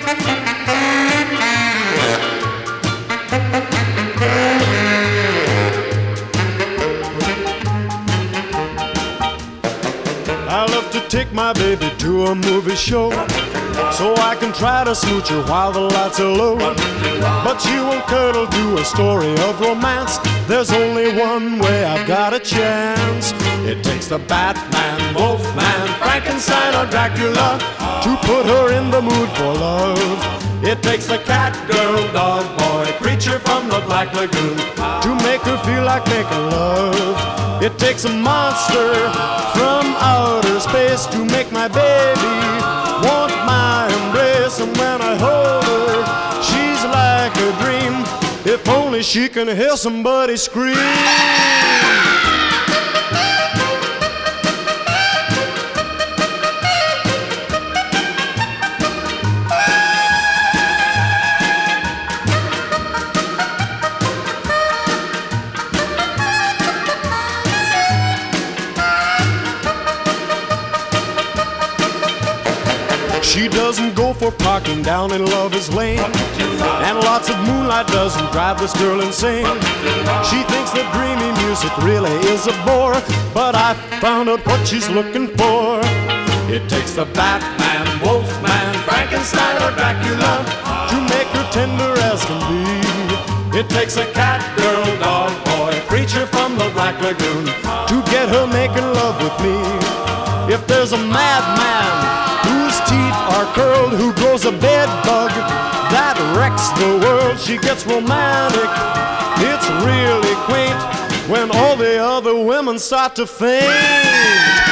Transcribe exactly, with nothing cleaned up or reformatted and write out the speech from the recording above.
I love to take my baby to a movie show, so I can try to smooch her while the lights are low. But she won't cuddle to a story of romance. There's only one way I've got a chance. It takes the Batman, Wolfman, Frankenstein or Dracula to put her in the mood for love. It takes the cat, girl, dog, boy, creature from the Black Lagoon to make her feel like making love. It takes a monster from outer space to make my baby want my embrace. And when I hold her, she's like a dream. If only she can hear somebody scream. She doesn't go for parking down in Lover's Lane, and lots of moonlight doesn't drive this girl insane. She thinks that dreamy music really is a bore, but I found out what she's looking for. It takes the Batman, Wolfman, Frankenstein or Dracula to make her tender as can be. It takes a cat, girl, dog, boy, creature from the Black Lagoon to get her making love with me. If there's a madman whose teeth are curled, who grows a bed bug that wrecks the world, she gets romantic. It's really quaint when all the other women start to faint.